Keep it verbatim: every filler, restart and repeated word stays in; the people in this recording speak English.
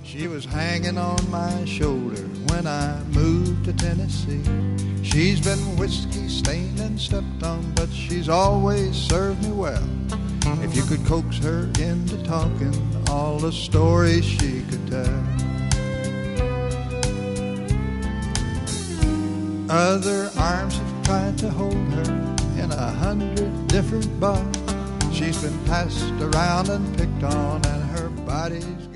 She was hanging on my shoulder when I moved to Tennessee. She's been whiskey stained and stepped on, but she's always served me well. If you could coax her into talking all the stories she could tell. Other arms have tried to hold her in a hundred different bars. She's been passed around and picked on, and her body's